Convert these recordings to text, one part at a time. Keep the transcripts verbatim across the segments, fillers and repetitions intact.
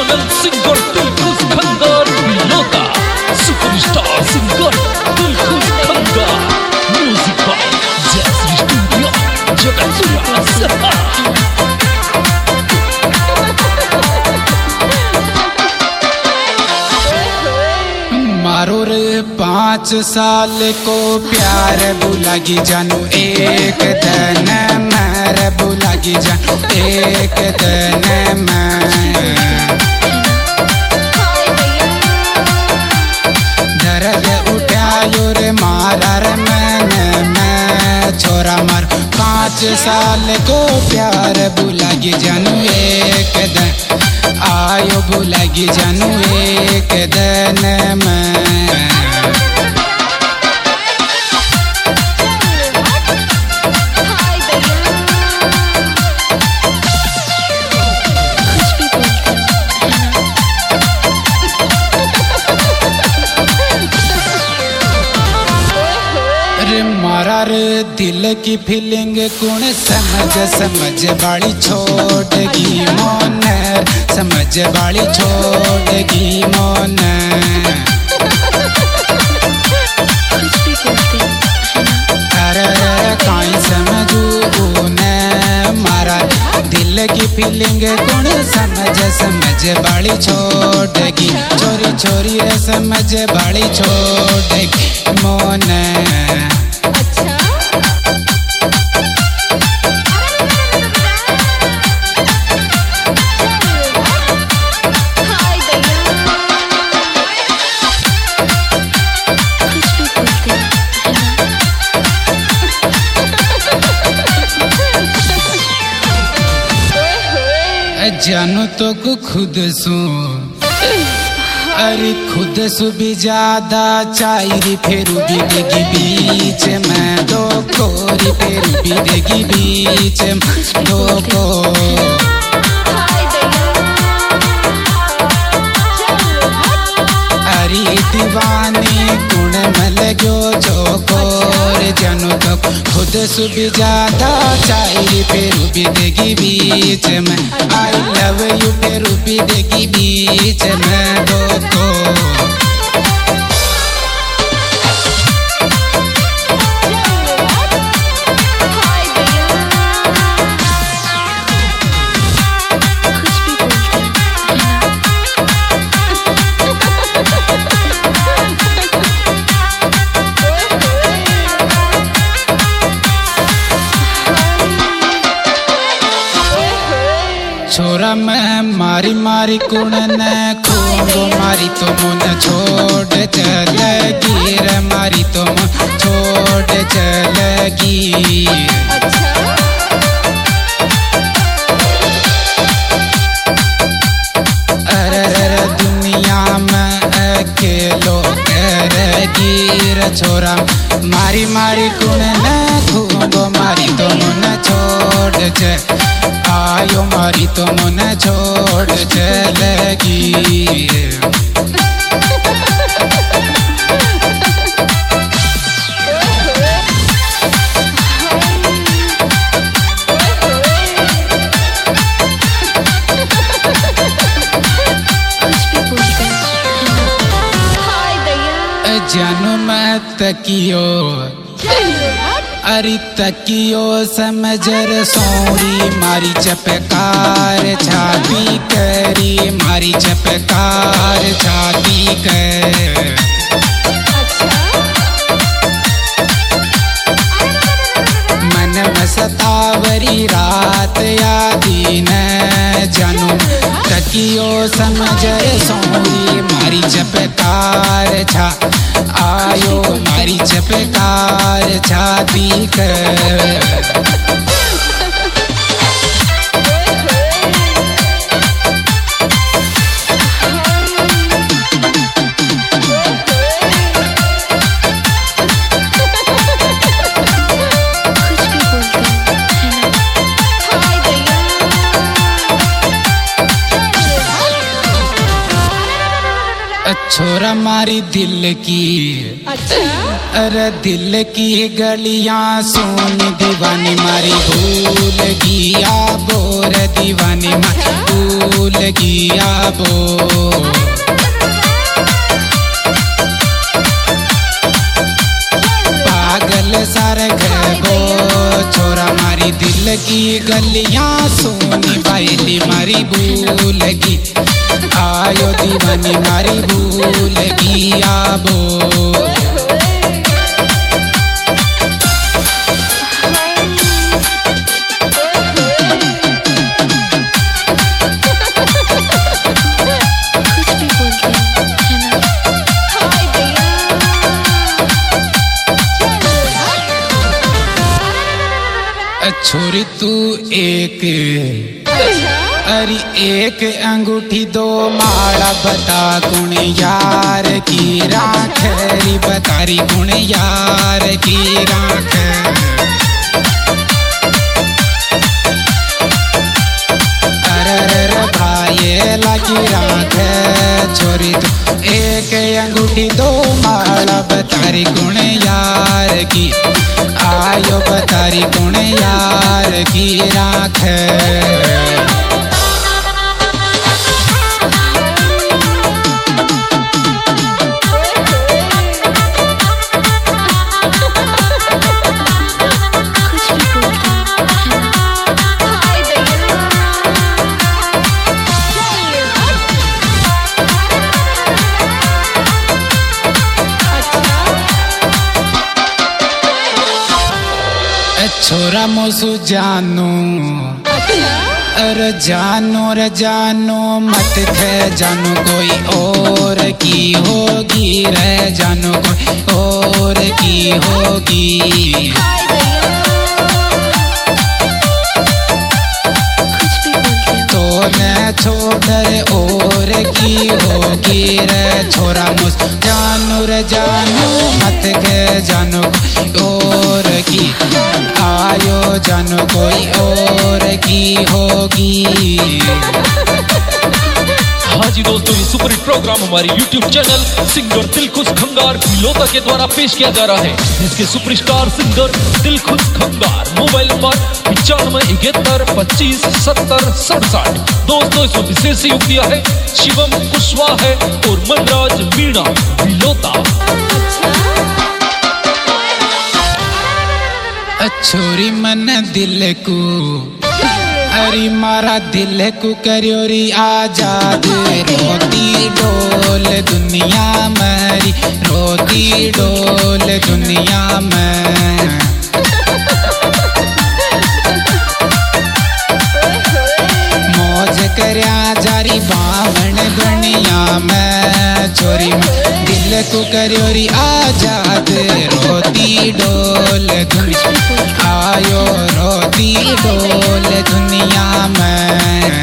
International singer Dilkhush खंगार लोका superstar singer Dilkhush Khangar music by जैसी स्टूडियो जगतपुरा। मारो रे पाँच साल को प्यार बुलागी जानू एक दिन मर बुलागी जानू एक दिन मैं दर्द उठायो रे मारा रे मैंने मैं छोरा मार पाँच साल को प्यार बुलागी जानू एक दिन आयो बुलागी जानू एक दिन मैं मारा रे दिल की फीलिंग कौन समझ समझ बाड़ी छोड़गी मोन समझ बाड़ी छोड़गी मोन अरे काई समझू न मारा दिल की फीलिंग कौन समझ समझ बाड़ी छोड़गी छोरी छोरी रे समझ बाड़ी छोड़गी मोन जानू तो को खुद सू अरे खुद सु भी ज्यादा चायरी फेरू भी देगी बीच में दो कोरी फेरू भी देगी बीच में दो को अरे दीवानी कुण मल गयो चौकोर जानू तो खुद सु भी ज्यादा चायरी फेरू भी देगी बीच में आई लव यू फेरू भी देगी बीच में दो को छोरा मैं मारी मारी कुणन खूंगो मारी तो मुन छोड़ चलगी रे मारी तो मुन छोड़ चलगी अरे रे दुनिया में अकेलो करेगी रे छोरा मारी मारी कुणन खूंगो मारी तो मुन छोड़ चल आयो मारी तो मन छोड़ चलेगी जानू मैं तकियो अरे तकियो समझर सोरी मारी चपकार छाती करी मारी चपकार छाती कर मन में सतावरी रात यादी न जानू तकियो समझर सोरी मारी चपकार छा आयो मारी चपकार छाती कर छोरा मारी दिल की अरे दिल की गलियां सोनी दीवानी मारी भूल गया बोर दीवानी मारी भूल गया आबो पागल सार घेबो छोरा मारी दिल की गलियां सोनी बाइली मारी भूलगी आयो दीवानी मारी भूलगी आबो छोरी तू एक अरे एक अंगूठी दो माला बता गुण यार की राखरी बतारी गुण यार की राख अरे भाई लगी राख छोरी तू एक अंगूठी दो माला बतारी गुण यार की आयो बतारी गुण यार की राख छोरा मोसू जानो अरे जानो रे जानो मत थे जानो कोई और की होगी रे जानो कोई और की होगी तो न छोड़ और की होगी रे छोरा मोस जानो रे जानो मत थे जानो कोई और की आयो जानो कोई और की होगी। हाँ जी दोस्तों, ये सुपर हिट प्रोग्राम हमारे YouTube channel singer Dilkhush Khangar Bilota के द्वारा पेश किया जा रहा है, जिसके सुपरस्टार सिंगर दिलखुश खंगार। मोबाइल नंबर पिचानवे इकहत्तर पच्चीस सत्तर सड़सठ। दोस्तों इसमें विशेष योग दिया है शिवम कुशवाहा है और मनराज मीणा बिलोता। छोरी मन दिल को अरे मारा दिल को करियोरी आजाद रोती डोल दुनिया मरी रोती डोल दुनिया में मौज करया जारी बावण दुनिया में छोरी दिल को करियोरी आजाद रोती डोल दुनिया आयो रोती डोल दुनिया में।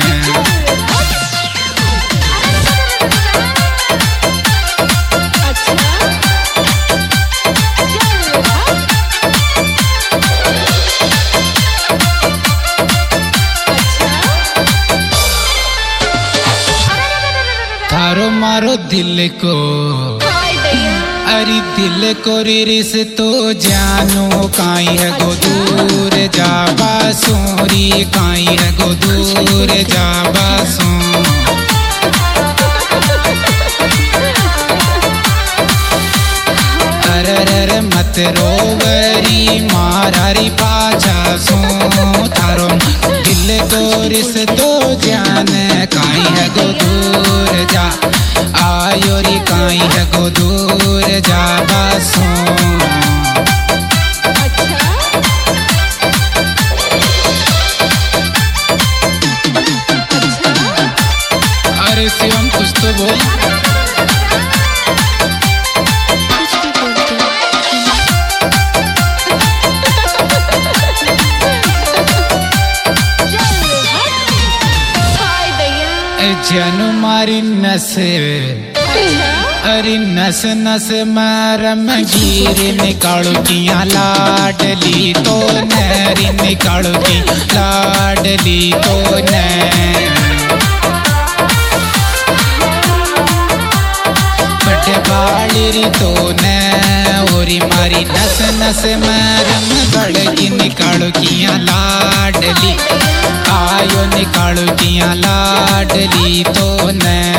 थारो मारो दिल को अरे दिल को रिस तो जानो काई है गो दूर जाबा सोरी काई है गो दूर जाबा सो अरे अरे मत रोवरी मारारी पाछा सो थारो दिल को रिस तो जान काई है गो दूर जा आयोरी काई है गो दूर जाबा सो। अरे शिवम कुछ तो बोल। जनु मारी नसे अरे नस नस मरम गिर निकालो किया लाडली तो नरी निकालो की लाडली तो न बड़े बाड़ी तो न ओरी मारी नस नस मरम बड़गी निकालो किया लाडली आयो निकालो लाड़कियां लाडली तो ने